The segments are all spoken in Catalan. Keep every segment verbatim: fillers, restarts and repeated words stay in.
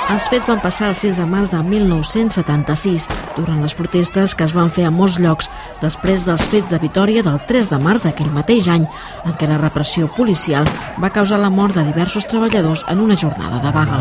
Els fets van passar el sis de març de mil nou-cents setanta-sis, durant les protestes que es van fer a molts llocs després dels fets de Vitòria del tres de març d'aquell mateix any, en què la repressió policial va causar la mort de diversos treballadors en una jornada de vaga.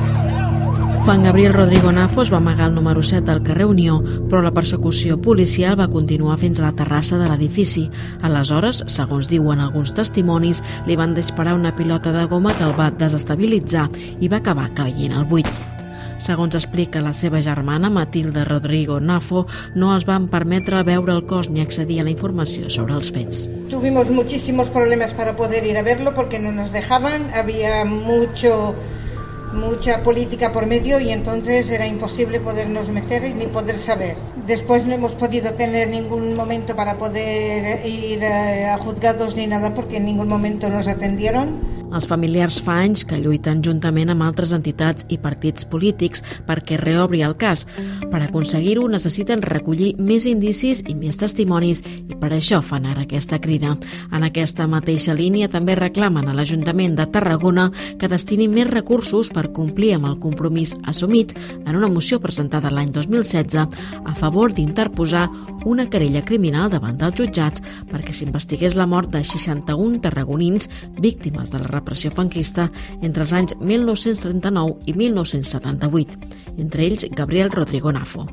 Juan Gabriel Rodrigo Nafo es va amagar al número set del carrer Unió, però la persecució policial va continuar fins a la terrassa de l'edifici. Aleshores, segons diuen alguns testimonis, li van disparar una pilota de goma que el va desestabilitzar i va acabar caient al buit. Segons explica la seva germana, Matilde Rodrigo Nafo, no es van permetre veure el cos ni accedir a la informació sobre els fets. Tuvimos muchísimos problemas para poder ir a verlo porque no nos dejaban, había mucho... mucha política por medio y entonces era imposible podernos meter ni poder saber. Después no hemos podido tener ningún momento para poder ir a juzgados ni nada porque en ningún momento nos atendieron. Els familiars fa anys que lluiten juntament amb altres entitats i partits polítics perquè reobri el cas. Per aconseguir-ho necessiten recollir més indicis i més testimonis i per això fan ara aquesta crida. En aquesta mateixa línia també reclamen a l'Ajuntament de Tarragona que destini més recursos per complir amb el compromís assumit en una moció presentada l'any dos mil setze a favor d'interposar una querella criminal davant dels jutjats perquè s'investigués la mort de seixanta-un tarragonins víctimes de la repressió franquista entre els anys mil nou-cents trenta-nou i mil nou-cents setanta-vuit, entre ells Gabriel Rodrigo Nafo.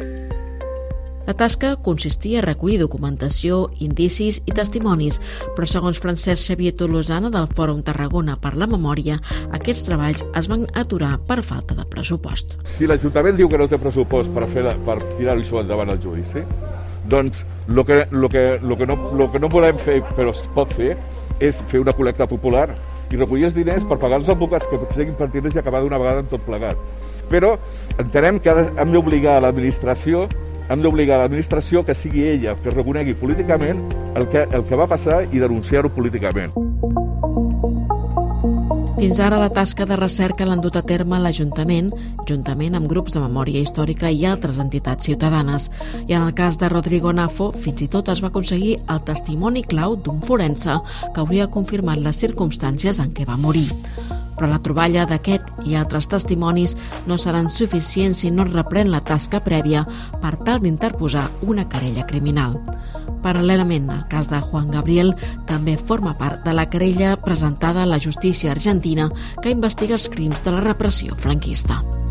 La tasca consistia a recollir documentació, indicis i testimonis, però segons Francesc Xavier Tolosana del Fòrum Tarragona per la Memòria, aquests treballs es van aturar per falta de pressupost. Si l'Ajuntament diu que no té pressupost per, fer la, per tirar-ho endavant al judici, doncs el que, lo que, lo que, no, lo que no volem fer, però es pot fer, és fer una col·lecta popular i recollir els diners per pagar els advocats que siguin partiders i acabar d'una vegada amb tot plegat. Però entenem que hem d'obligar a l'administració hem d'obligar a l'administració que sigui ella que reconegui políticament el que, el que va passar i denunciar-ho políticament. Fins ara la tasca de recerca l'han dut a terme l'Ajuntament, juntament amb grups de memòria històrica i altres entitats ciutadanes. I en el cas de Rodrigo Nafo, fins i tot es va aconseguir el testimoni clau d'un forense que hauria confirmat les circumstàncies en què va morir. Però la troballa d'aquest i altres testimonis no seran suficients si no es reprèn la tasca prèvia per tal d'interposar una querella criminal. Paral·lelament, el cas de Juan Gabriel també forma part de la querella presentada a la justícia argentina que investiga els crims de la repressió franquista.